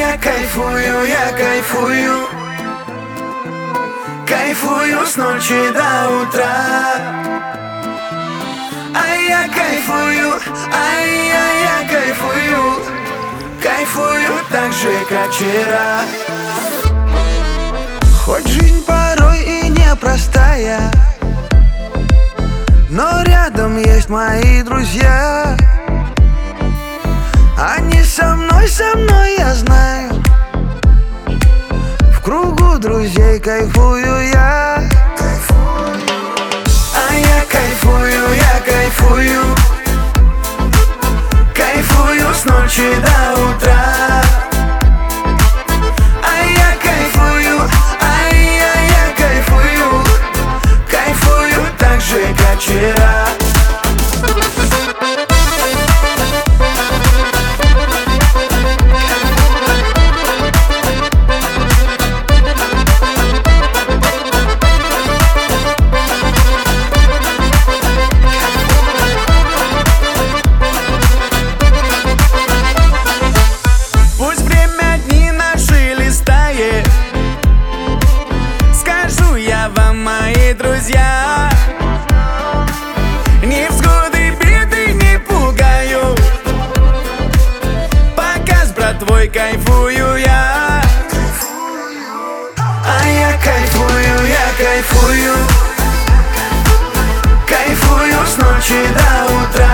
я кайфую, я кайфую. Кайфую с ночи до утра. Я кайфую, я кайфую. Кайфую так же, как вчера. Хоть жизнь порой и непростая, но рядом есть мои друзья. Они со мной, я знаю. В кругу друзей кайфую я. Я кайфую, я кайфую. Кайфую с ночи до утра. Я кайфую, я кайфую. Кайфую так же, как вчера. Мои друзья, невзгоды, беды не пугаю. Пока с братвой кайфую я. Я кайфую, я кайфую. Кайфую с ночи до утра.